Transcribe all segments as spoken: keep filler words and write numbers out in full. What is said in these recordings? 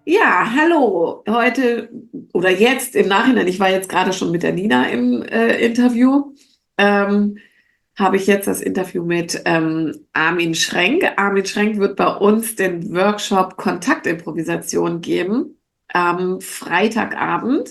Ja, hallo. Heute oder jetzt im Nachhinein, ich war jetzt gerade schon mit der Nina im äh, Interview, ähm, habe ich jetzt das Interview mit ähm, Armin Schrenk. Armin Schrenk wird bei uns den Workshop Kontaktimprovisation geben am Freitagabend.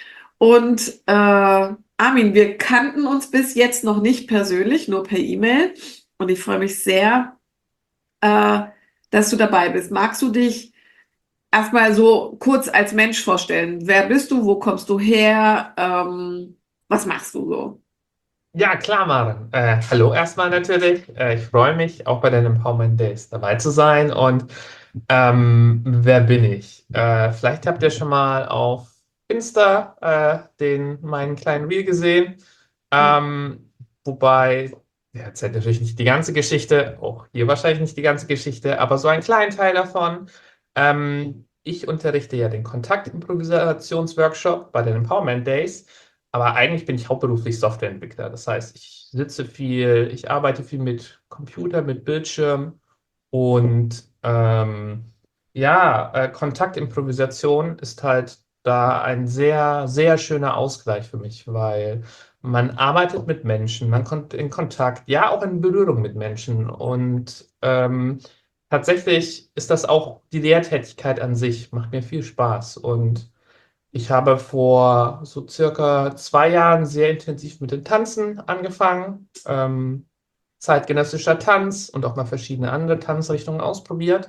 Und äh, Armin, wir kannten uns bis jetzt noch nicht persönlich, nur per E-Mail. Und ich freue mich sehr, äh, dass du dabei bist. Magst du dich erstmal so kurz als Mensch vorstellen? Wer bist du? Wo kommst du her? Ähm, was machst du so? Ja, klar, Maren. Äh, hallo erstmal natürlich. Äh, ich freue mich, auch bei den Empowerment Days dabei zu sein. Und ähm, wer bin ich? Äh, vielleicht habt ihr schon mal auf Insta äh, den, meinen kleinen Reel gesehen. Ja. Ähm, wobei, der erzählt natürlich nicht die ganze Geschichte, auch hier wahrscheinlich nicht die ganze Geschichte, aber so einen kleinen Teil davon. Ähm, ich unterrichte ja den Kontaktimprovisationsworkshop bei den Empowerment Days. Aber eigentlich bin ich hauptberuflich Softwareentwickler. Das heißt, ich sitze viel, ich arbeite viel mit Computer, mit Bildschirm und ähm, ja, äh, Kontaktimprovisation ist halt da ein sehr, sehr schöner Ausgleich für mich, weil man arbeitet mit Menschen, man kommt in Kontakt, ja, auch in Berührung mit Menschen und ähm, tatsächlich ist das auch die Lehrtätigkeit an sich, macht mir viel Spaß und ich habe vor so circa zwei Jahren sehr intensiv mit dem Tanzen angefangen, ähm, zeitgenössischer Tanz und auch mal verschiedene andere Tanzrichtungen ausprobiert.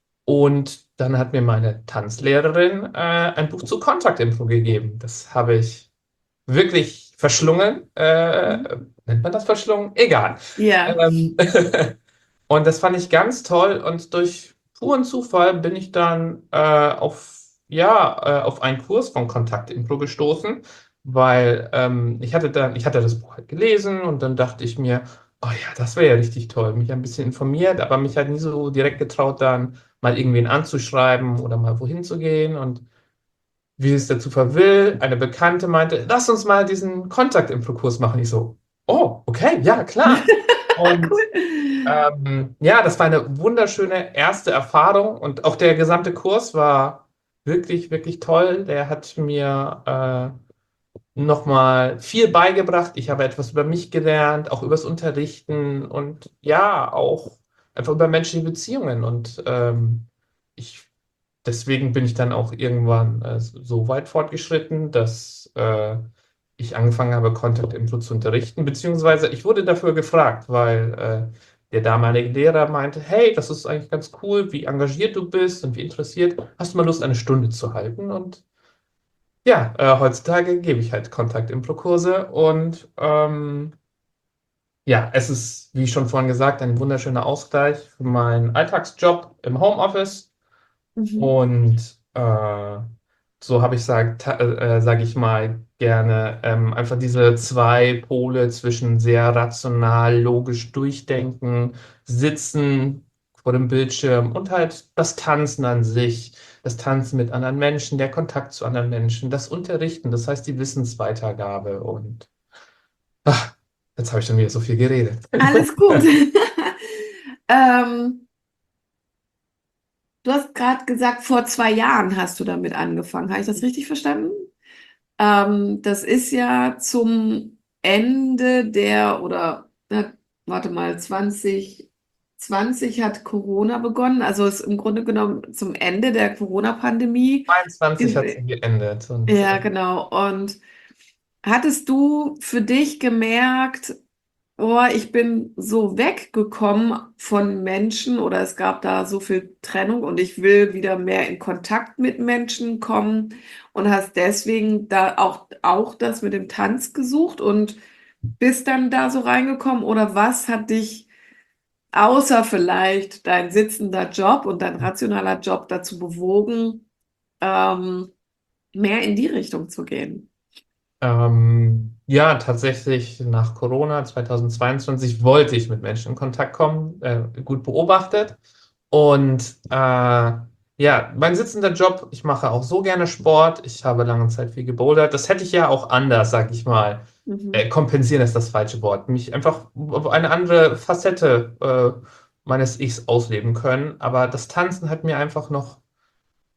Und dann hat mir meine Tanzlehrerin äh, ein Buch zu Contact Info gegeben. Das habe ich wirklich verschlungen. Äh, Mhm. nennt man das verschlungen? Egal. Ja. Ähm, und das fand ich ganz toll. Und durch puren Zufall bin ich dann äh, auf, ja, äh, auf einen Kurs von Kontakt Impro gestoßen, weil ähm, ich hatte dann, ich hatte das Buch halt gelesen und dann dachte ich mir, oh ja, das wäre ja richtig toll. Mich ein bisschen informiert, aber mich halt nie so direkt getraut, dann mal irgendwen anzuschreiben oder mal wohin zu gehen. Und wie es der Zufall will, eine Bekannte meinte, lass uns mal diesen Kontakt-Impro-Kurs machen. Ich so, oh, okay, ja, klar. Und Cool. ähm, ja, das war eine wunderschöne erste Erfahrung und auch der gesamte Kurs war wirklich, wirklich toll. Der hat mir äh, nochmal viel beigebracht. Ich habe etwas über mich gelernt, auch übers Unterrichten und ja, auch einfach über menschliche Beziehungen. Und ähm, ich, deswegen bin ich dann auch irgendwann äh, so weit fortgeschritten, dass äh, ich angefangen habe, Contact Info zu unterrichten, beziehungsweise ich wurde dafür gefragt, weil äh, der damalige Lehrer meinte, hey, das ist eigentlich ganz cool, wie engagiert du bist und wie interessiert. Hast du mal Lust, eine Stunde zu halten? Und ja, äh, heutzutage gebe ich halt Kontakt-Impro-Kurse und ähm, ja, es ist, wie schon vorhin gesagt, ein wunderschöner Ausgleich für meinen Alltagsjob im Homeoffice Mhm. und äh, so habe ich, sag, ta- äh, sag ich mal, gerne ähm, einfach diese zwei Pole zwischen sehr rational, logisch durchdenken, sitzen vor dem Bildschirm und halt das Tanzen an sich, das Tanzen mit anderen Menschen, der Kontakt zu anderen Menschen, das Unterrichten, das heißt die Wissensweitergabe und ach, jetzt habe ich schon wieder so viel geredet. Alles gut. Ähm, du hast gerade gesagt, vor zwei Jahren hast du damit angefangen. Habe ich das richtig verstanden? Ähm, das ist ja zum Ende der, oder, na, warte mal, zwanzig zwanzig hat Corona begonnen, also ist im Grunde genommen zum Ende der Corona-Pandemie. zweiundzwanzig hat sie gew- geendet und Ja, äh, genau. Und hattest du für dich gemerkt, oh, ich bin so weggekommen von Menschen oder es gab da so viel Trennung und ich will wieder mehr in Kontakt mit Menschen kommen und hast deswegen da auch, auch das mit dem Tanz gesucht und bist dann da so reingekommen oder was hat dich außer vielleicht dein sitzender Job und dein rationaler Job dazu bewogen, ähm, mehr in die Richtung zu gehen? Ähm, ja, tatsächlich nach Corona zweitausendzweiundzwanzig wollte ich mit Menschen in Kontakt kommen, äh, gut beobachtet. Und äh, ja, mein sitzender Job, ich mache auch so gerne Sport, ich habe lange Zeit viel gebouldert. Das hätte ich ja auch anders, sag ich mal. Mhm. Äh, kompensieren ist das falsche Wort. Mich einfach auf eine andere Facette äh, meines Ichs ausleben können. Aber das Tanzen hat mir einfach noch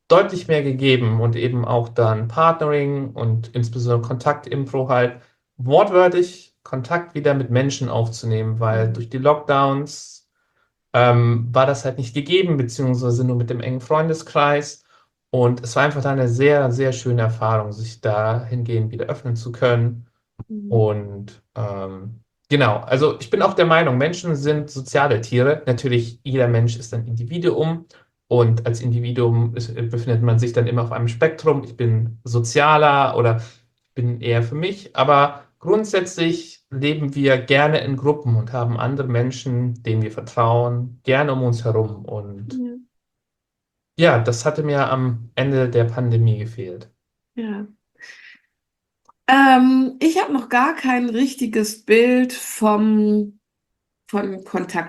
deutlich mehr gegeben und eben auch dann Partnering und insbesondere Kontakt-Impro halt wortwörtlich Kontakt wieder mit Menschen aufzunehmen, weil durch die Lockdowns ähm, war das halt nicht gegeben, beziehungsweise nur mit dem engen Freundeskreis. Und es war einfach dann eine sehr, sehr schöne Erfahrung, sich dahingehend wieder öffnen zu können. Mhm. Und ähm, genau, also ich bin auch der Meinung, Menschen sind soziale Tiere. Natürlich, jeder Mensch ist ein Individuum und als Individuum ist, befindet man sich dann immer auf einem Spektrum. Ich bin sozialer oder bin eher für mich, aber grundsätzlich leben wir gerne in Gruppen und haben andere Menschen, denen wir vertrauen, gerne um uns herum. Und Ja. ja, das hatte mir am Ende der Pandemie gefehlt. Ja. Ähm, ich habe noch gar kein richtiges Bild vom, von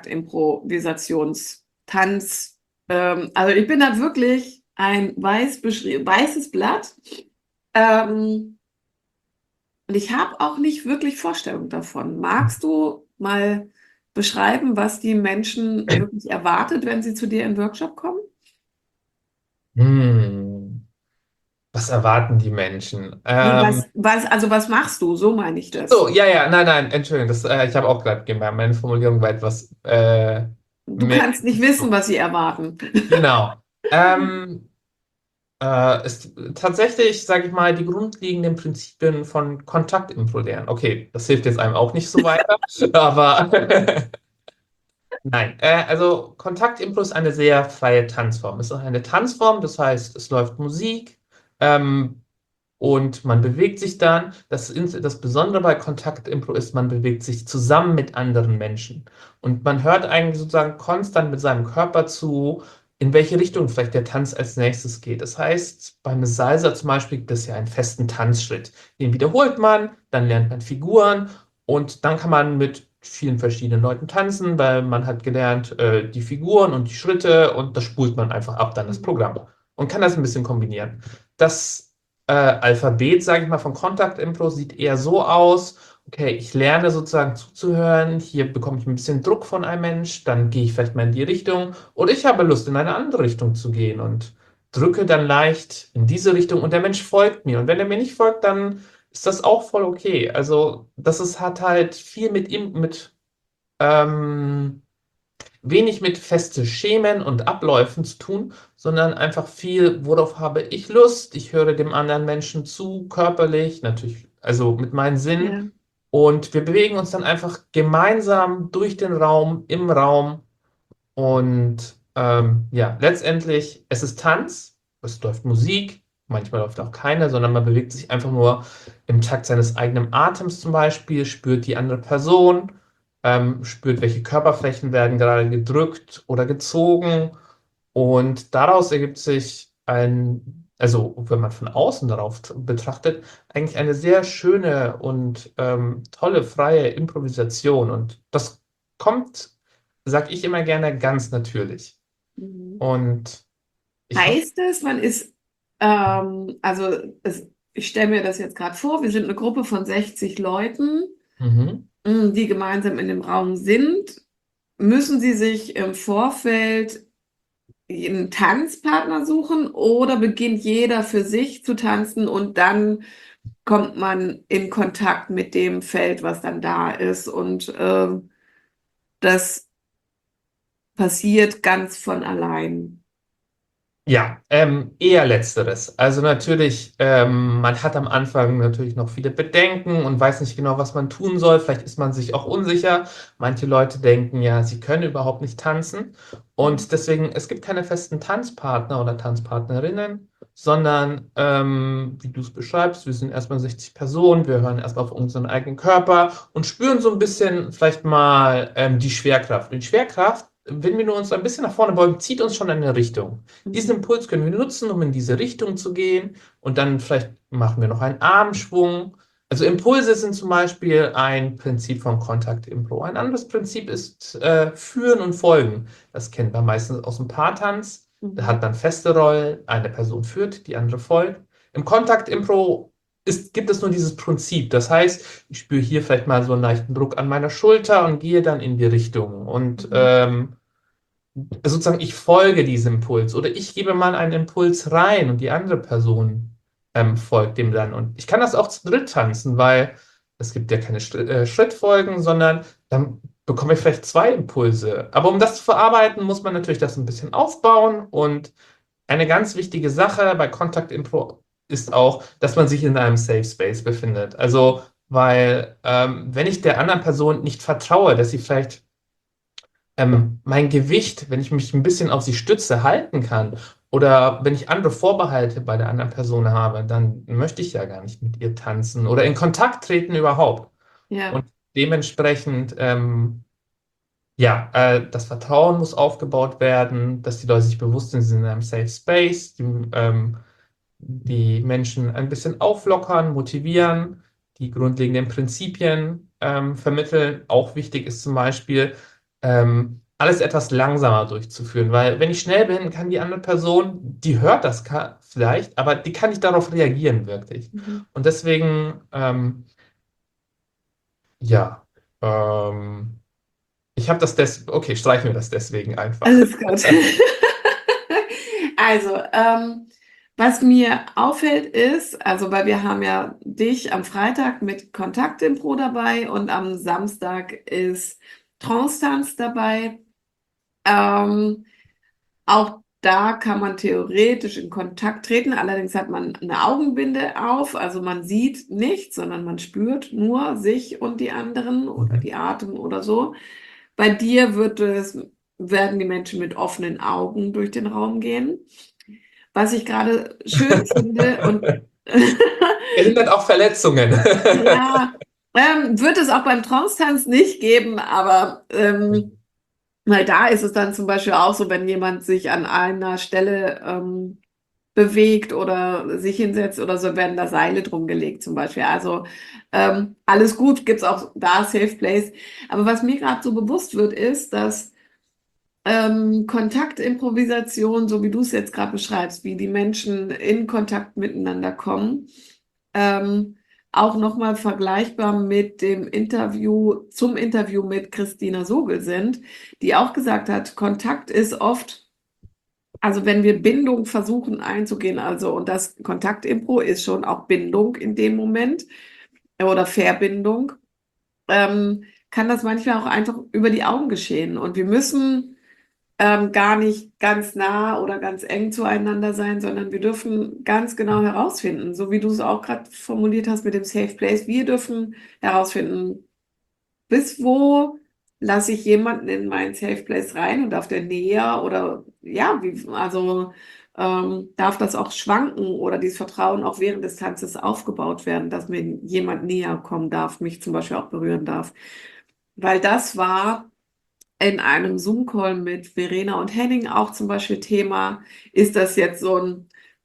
Kontaktimprovisationstanz. Ähm, also ich bin da wirklich ein weiß beschrie- weißes Blatt. Ähm, und ich habe auch nicht wirklich Vorstellung davon. Magst du mal beschreiben, was die Menschen wirklich erwartet, wenn sie zu dir in den Workshop kommen? Hm, was erwarten die Menschen? Nee, Ähm, was, was, also was machst du? So meine ich das. so, ja, ja, nein, nein, Entschuldigung, das, äh, ich habe auch gerade gemerkt, meine Formulierung war etwas äh, Du mehr. kannst nicht wissen, was sie erwarten. Genau. Ähm, Äh, ist tatsächlich, sage ich mal, die grundlegenden Prinzipien von Kontaktinfo lernen. Okay, das hilft jetzt einem auch nicht so weiter, aber nein. Äh, also Kontaktinfo ist eine sehr freie Tanzform. Es ist eine Tanzform, das heißt, es läuft Musik, ähm, und man bewegt sich dann. Das, Ins- das Besondere bei Kontaktimpro ist, man bewegt sich zusammen mit anderen Menschen. Und man hört eigentlich sozusagen konstant mit seinem Körper zu, in welche Richtung vielleicht der Tanz als nächstes geht. Das heißt, beim Salsa zum Beispiel gibt es ja einen festen Tanzschritt. Den wiederholt man, dann lernt man Figuren und dann kann man mit vielen verschiedenen Leuten tanzen, weil man hat gelernt, äh, die Figuren und die Schritte und das spult man einfach ab, dann das Programm. Und kann das ein bisschen kombinieren. Das äh, Alphabet, sage ich mal, von Contact Impro sieht eher so aus. Okay, ich lerne sozusagen zuzuhören. Hier bekomme ich ein bisschen Druck von einem Mensch. Dann gehe ich vielleicht mal in die Richtung. Oder ich habe Lust, in eine andere Richtung zu gehen und drücke dann leicht in diese Richtung und der Mensch folgt mir. Und wenn er mir nicht folgt, dann ist das auch voll okay. Also, das ist, hat halt viel mit ihm, mit ähm, wenig mit feste Schemen und Abläufen zu tun, sondern einfach viel, worauf habe ich Lust? Ich höre dem anderen Menschen zu, körperlich, natürlich, also mit meinen Sinnen. Ja. Und wir bewegen uns dann einfach gemeinsam durch den Raum, im Raum. Und ähm, ja, letztendlich, es ist Tanz, es läuft Musik, manchmal läuft auch keine, sondern man bewegt sich einfach nur im Takt seines eigenen Atems zum Beispiel, spürt die andere Person, ähm, spürt, welche Körperflächen werden gerade gedrückt oder gezogen. Und daraus ergibt sich ein, also wenn man von außen darauf t- betrachtet, eigentlich eine sehr schöne und ähm, tolle freie Improvisation. Und das kommt, sag ich immer gerne, ganz natürlich. Mhm. Und ich hoffe, Heißt es, man ist, ähm, also es, ich stelle mir das jetzt gerade vor, wir sind eine Gruppe von sechzig Leuten, mhm. mh, die gemeinsam in dem Raum sind. Müssen sie sich im Vorfeld einen Tanzpartner suchen oder beginnt jeder für sich zu tanzen und dann kommt man in Kontakt mit dem Feld, was dann da ist und ähm, das passiert ganz von allein. Ja, ähm, eher letzteres. Also natürlich, ähm, man hat am Anfang natürlich noch viele Bedenken und weiß nicht genau, was man tun soll. Vielleicht ist man sich auch unsicher. Manche Leute denken ja, sie können überhaupt nicht tanzen. Und deswegen, es gibt keine festen Tanzpartner oder Tanzpartnerinnen, sondern, ähm, wie du es beschreibst, wir sind erstmal sechzig Personen, wir hören erstmal auf unseren eigenen Körper und spüren so ein bisschen vielleicht mal ähm, die Schwerkraft. Und die Schwerkraft, wenn wir nur uns ein bisschen nach vorne beugen, zieht uns schon in eine Richtung. Diesen Mhm. Impuls können wir nutzen, um in diese Richtung zu gehen. Und dann vielleicht machen wir noch einen Armschwung. Also Impulse sind zum Beispiel ein Prinzip von Contact Impro. Ein anderes Prinzip ist äh, Führen und Folgen. Das kennt man meistens aus dem Paartanz. Da Mhm. hat man feste Rollen, eine Person führt, die andere folgt. Im Contact Impro ist, gibt es nur dieses Prinzip. Das heißt, ich spüre hier vielleicht mal so einen leichten Druck an meiner Schulter und gehe dann in die Richtung. Und Mhm. ähm, sozusagen ich folge diesem Impuls oder ich gebe mal einen Impuls rein und die andere Person ähm, folgt dem dann. Und ich kann das auch zu dritt tanzen, weil es gibt ja keine Schritt, äh, Schrittfolgen, sondern dann bekomme ich vielleicht zwei Impulse. Aber um das zu verarbeiten, muss man natürlich das ein bisschen aufbauen. Und eine ganz wichtige Sache bei Contact Impro ist auch, dass man sich in einem Safe Space befindet. Also, weil ähm, wenn ich der anderen Person nicht vertraue, dass sie vielleicht ähm, mein Gewicht, wenn ich mich ein bisschen auf sie stütze, halten kann oder wenn ich andere Vorbehalte bei der anderen Person habe, dann möchte ich ja gar nicht mit ihr tanzen oder in Kontakt treten überhaupt. Ja, Und dementsprechend, ähm, ja, äh, das Vertrauen muss aufgebaut werden, dass die Leute sich bewusst sind, sie sind in einem Safe Space, die, ähm, die Menschen ein bisschen auflockern, motivieren, die grundlegenden Prinzipien ähm, vermitteln. Auch wichtig ist zum Beispiel, ähm, alles etwas langsamer durchzuführen, weil wenn ich schnell bin, kann die andere Person, die hört das ka- vielleicht, aber die kann nicht darauf reagieren wirklich. mhm. Und deswegen, ähm, ja, ähm, ich habe das des, okay, streichen wir das deswegen einfach. Alles gut. Also, ähm, was mir auffällt ist, also weil wir haben ja dich am Freitag mit Kontaktimpro dabei und am Samstag ist Trance-Tanz dabei. Ähm, Auch da kann man theoretisch in Kontakt treten, allerdings hat man eine Augenbinde auf, also man sieht nichts, sondern man spürt nur sich und die anderen oder Mhm. die Atem oder so. Bei dir wird es, werden die Menschen mit offenen Augen durch den Raum gehen. Was ich gerade schön finde und Verhindert auch Verletzungen. ja, ähm, wird es auch beim Trance-Tanz nicht geben, aber ähm, weil da ist es dann zum Beispiel auch so, wenn jemand sich an einer Stelle ähm, bewegt oder sich hinsetzt oder so, werden da Seile drum gelegt zum Beispiel. Also ähm, alles gut, gibt's auch da Safe Place. Aber was mir gerade so bewusst wird, ist, dass ähm, Kontaktimprovisation, so wie du es jetzt gerade beschreibst, wie die Menschen in Kontakt miteinander kommen, ähm, auch nochmal vergleichbar mit dem Interview, zum Interview mit Christina Sogel sind, die auch gesagt hat, Kontakt ist oft, also wenn wir Bindung versuchen einzugehen, also und das Kontaktimpro ist schon auch Bindung in dem Moment äh, oder Verbindung, ähm, kann das manchmal auch einfach über die Augen geschehen. Und wir müssen ähm, gar nicht ganz nah oder ganz eng zueinander sein, sondern wir dürfen ganz genau herausfinden, so wie du es auch gerade formuliert hast mit dem Safe Place, wir dürfen herausfinden, bis wo lasse ich jemanden in meinen Safe Place rein und darf der näher oder ja, wie, also ähm, darf das auch schwanken oder dieses Vertrauen auch während des Tanzes aufgebaut werden, dass mir jemand näher kommen darf, mich zum Beispiel auch berühren darf. Weil das war in einem Zoom-Call mit Verena und Henning auch zum Beispiel Thema, ist das jetzt so ein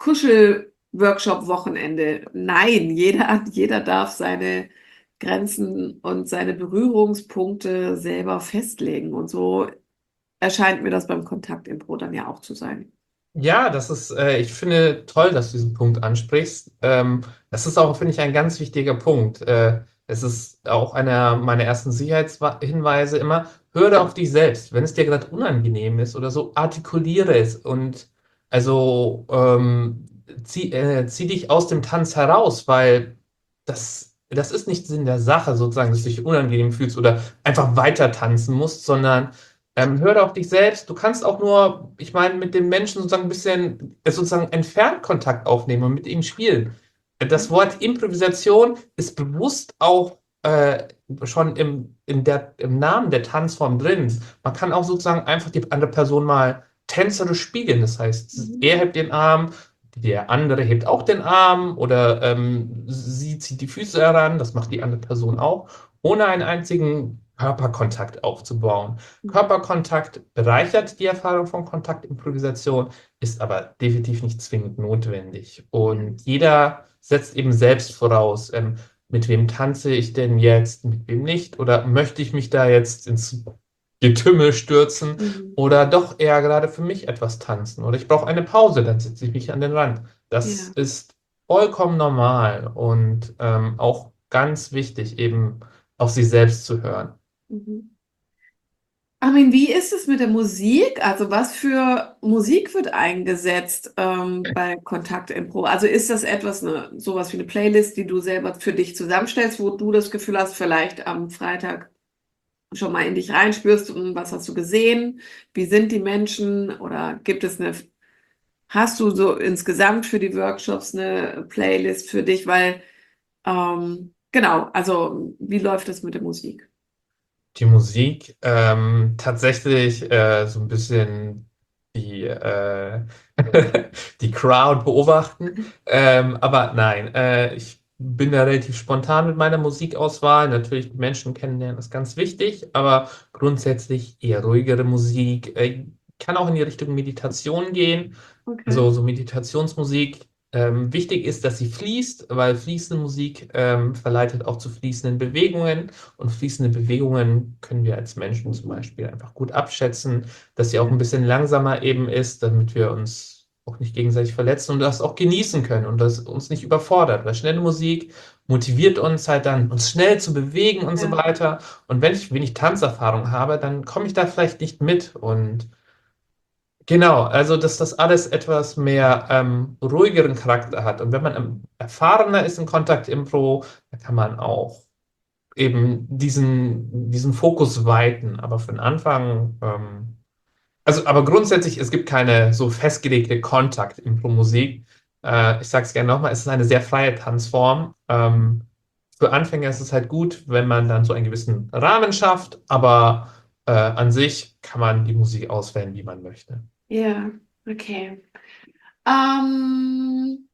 Kuschel-Workshop-Wochenende? Nein, jeder, jeder darf seine Grenzen und seine Berührungspunkte selber festlegen. Und so erscheint mir das beim Kontaktimpro dann ja auch zu sein. Ja, das ist, äh, ich finde toll, dass du diesen Punkt ansprichst. Ähm, das ist auch, finde ich, ein ganz wichtiger Punkt. Äh, es ist auch einer meiner ersten Sicherheitshinweise immer, höre auf dich selbst. Wenn es dir gerade unangenehm ist oder so, artikuliere es und also ähm, zieh, äh, zieh dich aus dem Tanz heraus, weil das, das ist nicht Sinn der Sache, sozusagen, dass du dich unangenehm fühlst oder einfach weiter tanzen musst, sondern ähm, höre auf dich selbst. Du kannst auch nur, ich meine, mit dem Menschen sozusagen ein bisschen äh, sozusagen entfernt Kontakt aufnehmen und mit ihm spielen. Das Wort Improvisation ist bewusst auch äh, schon im, in der, im Namen der Tanzform drin. Man kann auch sozusagen einfach die andere Person mal tänzerisch spiegeln. Das heißt, Mhm. er hebt den Arm, der andere hebt auch den Arm oder ähm, sie zieht die Füße heran, das macht die andere Person auch, ohne einen einzigen Körperkontakt aufzubauen. Körperkontakt bereichert die Erfahrung von Kontaktimprovisation, ist aber definitiv nicht zwingend notwendig. Ja. Und jeder setzt eben selbst voraus, ähm, mit wem tanze ich denn jetzt, mit wem nicht, oder möchte ich mich da jetzt ins Getümmel stürzen Mhm. oder doch eher gerade für mich etwas tanzen oder ich brauche eine Pause, dann setze ich mich an den Rand. Das Ja. ist vollkommen normal und ähm, auch ganz wichtig, eben auf sich selbst zu hören. Mhm. Armin, wie ist es mit der Musik? Also was für Musik wird eingesetzt ähm, bei Kontakt Impro? Also ist das etwas, eine, sowas wie eine Playlist, die du selber für dich zusammenstellst, wo du das Gefühl hast, vielleicht am Freitag schon mal in dich reinspürst und was hast du gesehen? Wie sind die Menschen? Oder gibt es eine, hast du so insgesamt für die Workshops eine Playlist für dich? Weil, ähm, genau, also wie läuft das mit der Musik? Die Musik, ähm, tatsächlich äh, so ein bisschen die, äh, die Crowd beobachten. Ähm, aber nein, äh, ich bin da relativ spontan mit meiner Musikauswahl. Natürlich Menschen kennenlernen ist ganz wichtig, aber grundsätzlich eher ruhigere Musik. Äh, kann auch in die Richtung Meditation gehen. Okay. Also so Meditationsmusik. Ähm, wichtig ist, dass sie fließt, weil fließende Musik ähm, verleitet auch zu fließenden Bewegungen. Und fließende Bewegungen können wir als Menschen zum Beispiel einfach gut abschätzen, dass sie auch ein bisschen langsamer eben ist, damit wir uns auch nicht gegenseitig verletzen und das auch genießen können und das uns nicht überfordert. Weil schnelle Musik motiviert uns halt dann, uns schnell zu bewegen und so Ja. weiter. Und wenn ich wenig Tanzerfahrung habe, dann komme ich da vielleicht nicht mit. Und genau, also dass das alles etwas mehr ähm, ruhigeren Charakter hat. Und wenn man ähm, erfahrener ist in Kontakt Impro, dann kann man auch eben diesen, diesen Fokus weiten. Aber für den Anfang, ähm, also aber grundsätzlich, es gibt keine so festgelegte Kontakt-Impro-Musik. Äh, ich sage es gerne nochmal, es ist eine sehr freie Tanzform. Ähm, für Anfänger ist es halt gut, wenn man dann so einen gewissen Rahmen schafft, aber äh, an sich kann man die Musik auswählen, wie man möchte. Ja, okay. Ähm,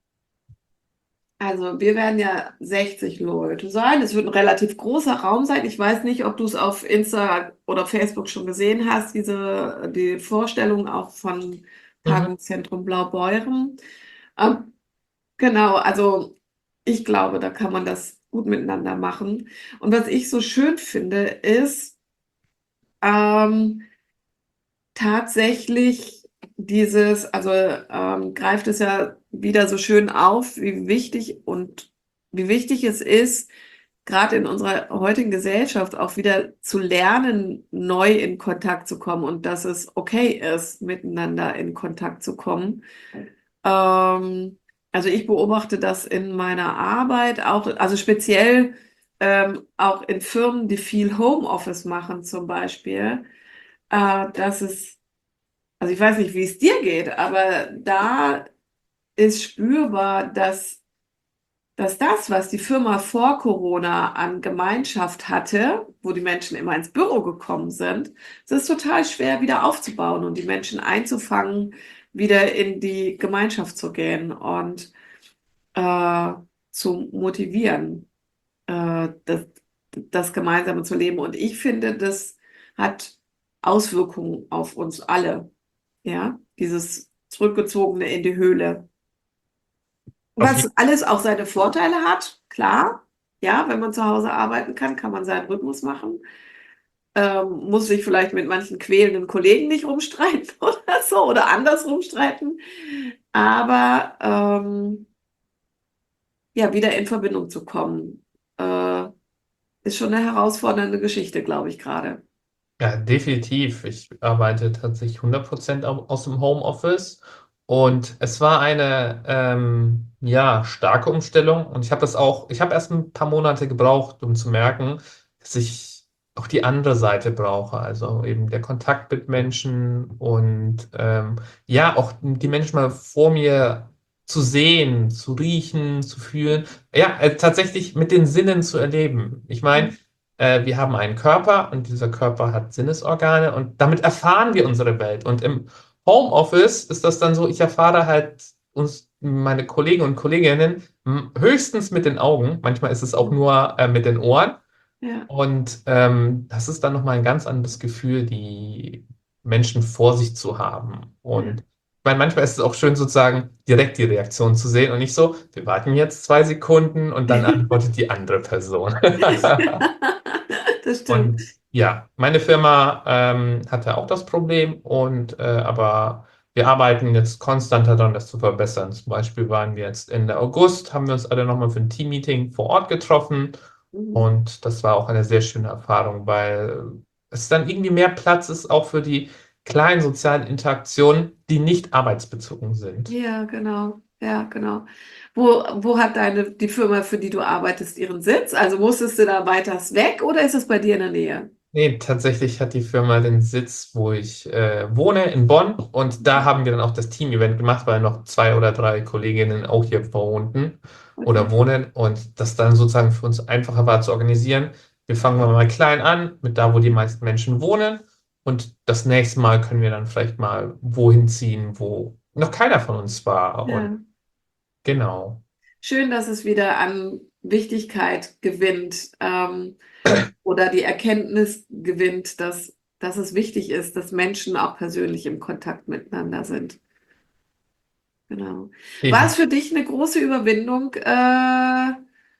also wir werden ja sechzig Leute sein. Es wird ein relativ großer Raum sein. Ich weiß nicht, ob du es auf Insta oder Facebook schon gesehen hast, diese die Vorstellung auch von Mhm. Tagungszentrum Blaubeuren. Ähm, genau, also ich glaube, da kann man das gut miteinander machen. Und was ich so schön finde, ist, ähm, tatsächlich dieses, also ähm, greift es ja wieder so schön auf, wie wichtig und wie wichtig es ist, gerade in unserer heutigen Gesellschaft auch wieder zu lernen, neu in Kontakt zu kommen und dass es okay ist, miteinander in Kontakt zu kommen. Ähm, also ich beobachte das in meiner Arbeit auch, also speziell ähm, auch in Firmen, die viel Homeoffice machen zum Beispiel, äh, dass es also ich weiß nicht, wie es dir geht, aber da ist spürbar, dass, dass das, was die Firma vor Corona an Gemeinschaft hatte, wo die Menschen immer ins Büro gekommen sind, das ist total schwer wieder aufzubauen und die Menschen einzufangen, wieder in die Gemeinschaft zu gehen und äh, zu motivieren, äh, das, das Gemeinsame zu leben. Und ich finde, das hat Auswirkungen auf uns alle. Ja, dieses zurückgezogene in die Höhle. Auf Was jeden alles auch seine Vorteile hat, klar. Ja, wenn man zu Hause arbeiten kann, kann man seinen Rhythmus machen. Ähm, muss sich vielleicht mit manchen quälenden Kollegen nicht rumstreiten oder so oder anders rumstreiten. Aber ähm, ja, wieder in Verbindung zu kommen, äh, ist schon eine herausfordernde Geschichte, glaube ich, gerade. Ja, definitiv. Ich arbeite tatsächlich hundert Prozent au- aus dem Homeoffice und es war eine ähm, ja, starke Umstellung und ich habe das auch, ich habe erst ein paar Monate gebraucht, um zu merken, dass ich auch die andere Seite brauche, also eben der Kontakt mit Menschen und ähm, ja, auch die Menschen mal vor mir zu sehen, zu riechen, zu fühlen, ja, äh, tatsächlich mit den Sinnen zu erleben. Ich meine, äh, wir haben einen Körper und dieser Körper hat Sinnesorgane und damit erfahren wir unsere Welt. Und im Homeoffice ist das dann so, ich erfahre halt uns, meine Kollegen und Kolleginnen m, höchstens mit den Augen. Manchmal ist es auch nur äh, mit den Ohren. Ja, Und ähm, das ist dann nochmal ein ganz anderes Gefühl, die Menschen vor sich zu haben. ja. Und ich meine, manchmal ist es auch schön, sozusagen direkt die Reaktion zu sehen und nicht so, wir warten jetzt zwei Sekunden und dann antwortet die andere Person. Das stimmt. Und ja, meine Firma ähm, hatte auch das Problem und äh, aber wir arbeiten jetzt konstant daran, das zu verbessern. Zum Beispiel waren wir jetzt Ende August, haben wir uns alle nochmal für ein Teammeeting vor Ort getroffen Mhm. und das war auch eine sehr schöne Erfahrung, weil es dann irgendwie mehr Platz ist auch für die kleinen sozialen Interaktionen, die nicht arbeitsbezogen sind. Ja, genau. Ja, genau. Wo, wo hat deine, die Firma, für die du arbeitest, ihren Sitz? Also musstest du da weiters weg oder ist es bei dir in der Nähe? Nee, tatsächlich hat die Firma den Sitz, wo ich äh, wohne, in Bonn. Und da haben wir dann auch das Team-Event gemacht, weil noch zwei oder drei Kolleginnen auch hier wohnten oder Okay. wohnen. Und das dann sozusagen für uns einfacher war zu organisieren. Wir fangen mal klein an, mit da, wo die meisten Menschen wohnen. Und das nächste Mal können wir dann vielleicht mal wohin ziehen, wo noch keiner von uns war. Und Ja. genau. Schön, dass es wieder an Wichtigkeit gewinnt, ähm, oder die Erkenntnis gewinnt, dass, dass es wichtig ist, dass Menschen auch persönlich im Kontakt miteinander sind. Genau. War es Definitiv. für dich eine große Überwindung, äh,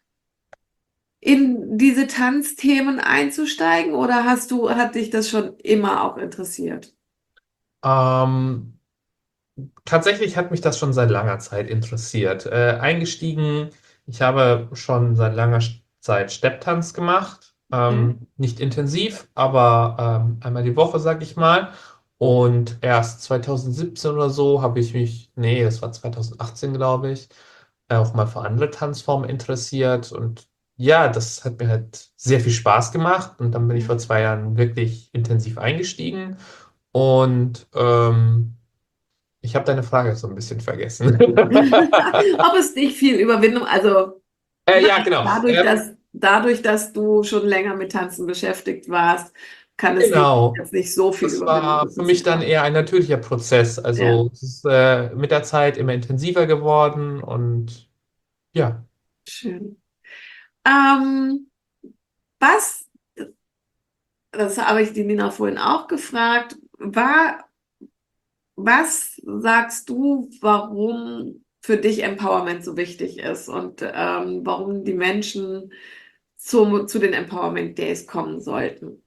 in diese Tanzthemen einzusteigen oder hast du, hat dich das schon immer auch interessiert? Ähm, Tatsächlich hat mich das schon seit langer Zeit interessiert. Äh, eingestiegen, ich habe schon seit langer Zeit Stepptanz gemacht. Okay. Ähm, nicht intensiv, aber ähm, einmal die Woche, sag ich mal. Und erst zwanzig siebzehn oder so habe ich mich, nee, das war zwanzig achtzehn, glaube ich, äh, auch mal für andere Tanzformen interessiert. Und ja, das hat mir halt sehr viel Spaß gemacht. Und dann bin ich Ja. vor zwei Jahren wirklich intensiv eingestiegen. Und ähm, ich habe deine Frage so ein bisschen vergessen. Ob es nicht viel Überwindung, also Äh, ne, ja, genau. dadurch, Ähm, dass, dadurch, dass du schon länger mit Tanzen beschäftigt warst, kann es nicht, genau. jetzt nicht so viel Das Überwindung war auf für sich mich dann haben. eher ein natürlicher Prozess. Ja, Also es ist äh, mit der Zeit immer intensiver geworden und ja. schön. Ähm, was, das habe ich die Nina vorhin auch gefragt, war, was sagst du, warum für dich Empowerment so wichtig ist und ähm, warum die Menschen zum, zu den Empowerment Days kommen sollten?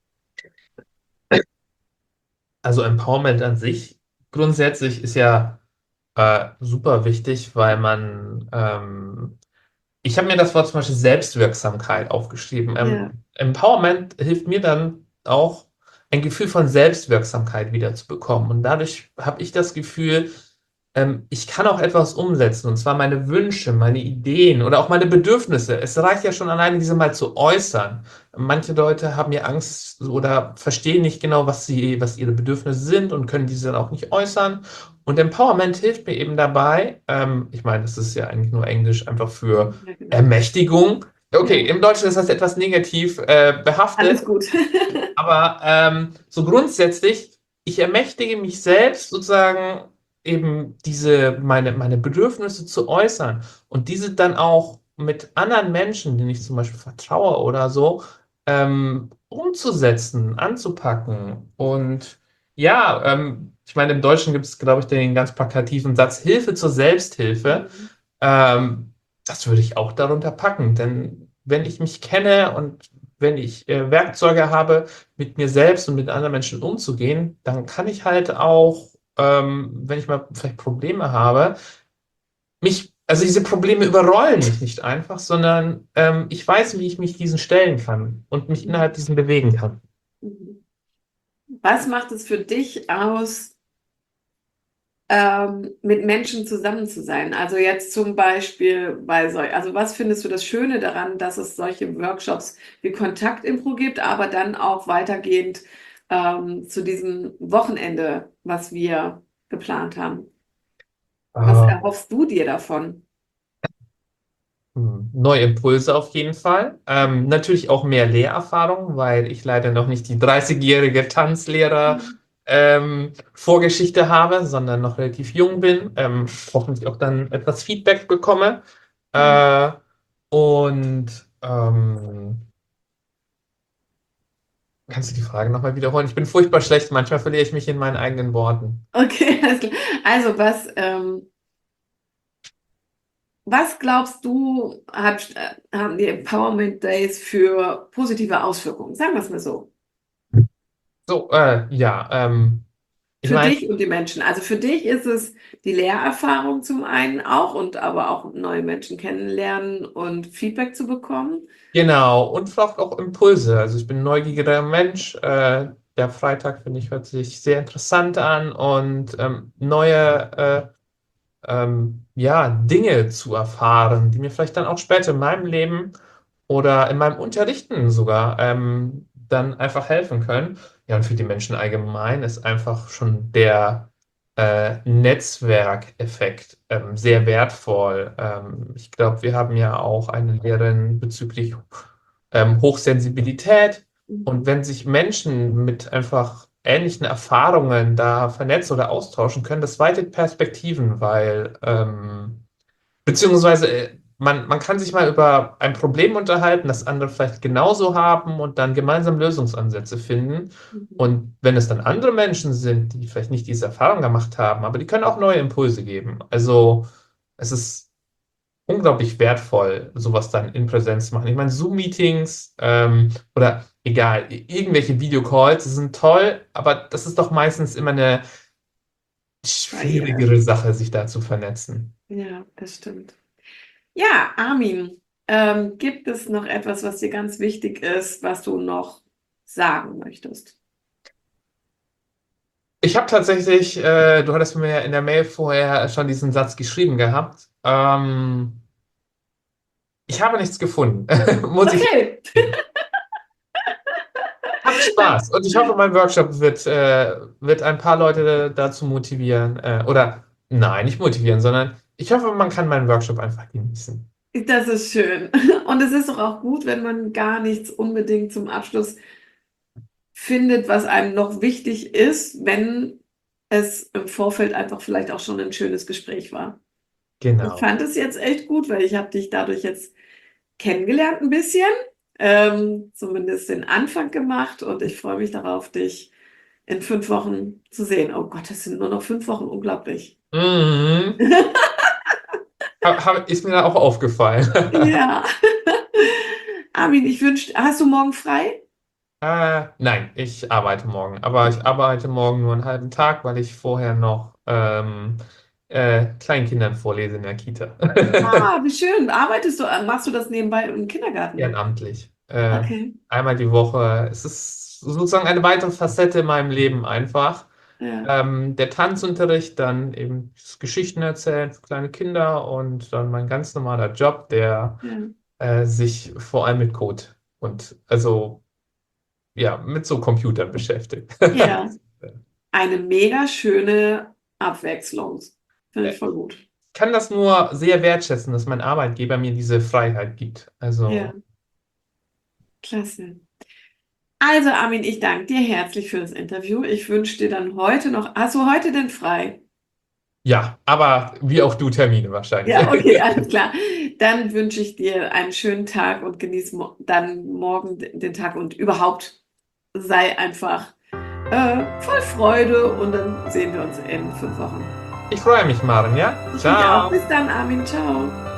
Also Empowerment an sich grundsätzlich ist ja äh, super wichtig, weil man ähm, ich habe mir das Wort zum Beispiel Selbstwirksamkeit aufgeschrieben. Ja, Ähm, Empowerment hilft mir dann auch, ein Gefühl von Selbstwirksamkeit wieder zu bekommen. Und dadurch habe ich das Gefühl, ähm, ich kann auch etwas umsetzen, und zwar meine Wünsche, meine Ideen oder auch meine Bedürfnisse. Es reicht ja schon alleine, diese mal zu äußern. Manche Leute haben ja Angst oder verstehen nicht genau, was sie, was ihre Bedürfnisse sind und können diese dann auch nicht äußern. Und Empowerment hilft mir eben dabei, ähm, ich meine, das ist ja eigentlich nur Englisch einfach für ja, genau. Ermächtigung. Okay, Ja, im Deutschen ist das etwas negativ äh, behaftet, alles gut. aber ähm, so grundsätzlich, ich ermächtige mich selbst sozusagen eben diese, meine, meine Bedürfnisse zu äußern und diese dann auch mit anderen Menschen, denen ich zum Beispiel vertraue oder so, ähm, umzusetzen, anzupacken. Und ja, ähm, ich meine, im Deutschen gibt es, glaube ich, den ganz plakativen Satz Hilfe zur Selbsthilfe. Mhm. Ähm, Das würde ich auch darunter packen, denn wenn ich mich kenne und wenn ich äh, Werkzeuge habe, mit mir selbst und mit anderen Menschen umzugehen, dann kann ich halt auch, ähm, wenn ich mal vielleicht Probleme habe, mich, also diese Probleme überrollen mich nicht einfach, sondern ähm, ich weiß, wie ich mich diesen stellen kann und mich innerhalb diesen bewegen kann. Mhm. Was macht es für dich aus, ähm, mit Menschen zusammen zu sein? Also jetzt zum Beispiel bei solch, also was findest du das Schöne daran, dass es solche Workshops wie Kontaktimpro gibt, aber dann auch weitergehend ähm, zu diesem Wochenende, was wir geplant haben? Was Äh, erhoffst du dir davon? hm, Neue Impulse auf jeden Fall. Ähm, natürlich auch mehr Lehrerfahrung, weil ich leider noch nicht die dreißigjährige Tanzlehrer Mhm. ähm, Vorgeschichte habe, sondern noch relativ jung bin. Ähm, hoffentlich auch dann etwas Feedback bekomme. Ja. Äh, und ähm, kannst du die Frage nochmal wiederholen? Ich bin furchtbar schlecht. Manchmal verliere ich mich in meinen eigenen Worten. Okay, alles klar. Also was, ähm, was glaubst du, hat, äh, haben die Empowerment Days für positive Auswirkungen? Sagen wir es mal so. So, äh, ja. Ähm, Ich Für meine, dich und die Menschen. Also für dich ist es die Lehrerfahrung zum einen auch und aber auch neue Menschen kennenlernen und Feedback zu bekommen. genau, und vielleicht auch Impulse. Also ich bin ein neugieriger Mensch. Äh, der Freitag, finde ich, hört sich sehr interessant an und ähm, neue äh, ähm, ja, Dinge zu erfahren, die mir vielleicht dann auch später in meinem Leben oder in meinem Unterrichten sogar ähm, dann einfach helfen können. Ja, und für die Menschen allgemein ist einfach schon der äh, Netzwerkeffekt ähm, sehr wertvoll. Ähm, ich glaube, wir haben ja auch eine Lehrerin bezüglich ähm, Hochsensibilität. Und Mhm. wenn sich Menschen mit einfach ähnlichen Erfahrungen da vernetzen oder austauschen können, das weitet Perspektiven, weil ähm, beziehungsweise äh, man, man kann sich mal über ein Problem unterhalten, das andere vielleicht genauso haben und dann gemeinsam Lösungsansätze finden. Mhm. Und wenn es dann andere Menschen sind, die vielleicht nicht diese Erfahrung gemacht haben, aber die können auch neue Impulse geben. Also es ist unglaublich wertvoll, sowas dann in Präsenz zu machen. Ich meine, Zoom-Meetings ähm, oder egal, i- irgendwelche Videocalls sind toll, aber das ist doch meistens immer eine Barriere. schwierigere Sache, sich da zu vernetzen. Ja, das stimmt. Ja, Armin, ähm, gibt es noch etwas, was dir ganz wichtig ist, was du noch sagen möchtest? Ich habe tatsächlich, äh, du hattest mir ja in der Mail vorher schon diesen Satz geschrieben gehabt. Ähm, ich habe nichts gefunden, muss ich Okay. gestehen. Habt Spaß und ich hoffe, mein Workshop wird, äh, wird ein paar Leute dazu motivieren. Äh, oder nein, nicht motivieren, sondern ich hoffe, man kann meinen Workshop einfach genießen. Das ist schön. Und es ist doch auch gut, wenn man gar nichts unbedingt zum Abschluss findet, was einem noch wichtig ist, wenn es im Vorfeld einfach vielleicht auch schon ein schönes Gespräch war. Ich Genau. fand es jetzt echt gut, weil ich habe dich dadurch jetzt kennengelernt ein bisschen, ähm, zumindest den Anfang gemacht und ich freue mich darauf, dich in fünf Wochen zu sehen. Oh Gott, es sind nur noch fünf Wochen, unglaublich. Mhm. Hab, hab, ist mir da auch aufgefallen. Ja. Armin, ich wünsche, hast du morgen frei? Äh, nein, ich arbeite morgen. Aber ich arbeite morgen nur einen halben Tag, weil ich vorher noch ähm, äh, Kleinkindern vorlese in der Kita. Ah, wie schön. Arbeitest du, machst du das nebenbei im Kindergarten? Ehrenamtlich. Äh, Okay. einmal die Woche. Es ist sozusagen eine weitere Facette in meinem Leben einfach. Ja, Ähm, der Tanzunterricht, dann eben das Geschichten erzählen für kleine Kinder und dann mein ganz normaler Job, der ja. äh, sich vor allem mit Code und also ja, mit so Computern beschäftigt. Ja. Eine mega schöne Abwechslung. Finde ich voll gut. Kann das nur sehr wertschätzen, dass mein Arbeitgeber mir diese Freiheit gibt. Ja, Also, klasse. Also, Armin, ich danke dir herzlich für das Interview. Ich wünsche dir dann heute noch, hast du heute denn frei? ja, aber wie auch du Termine wahrscheinlich. Ja, okay, alles klar. Dann wünsche ich dir einen schönen Tag und genieß mo dann morgen den Tag und überhaupt sei einfach äh, voll Freude und dann sehen wir uns in fünf Wochen. Ich freue mich, Maren, ja? Ich mich auch. Ciao. Bis dann, Armin. Ciao.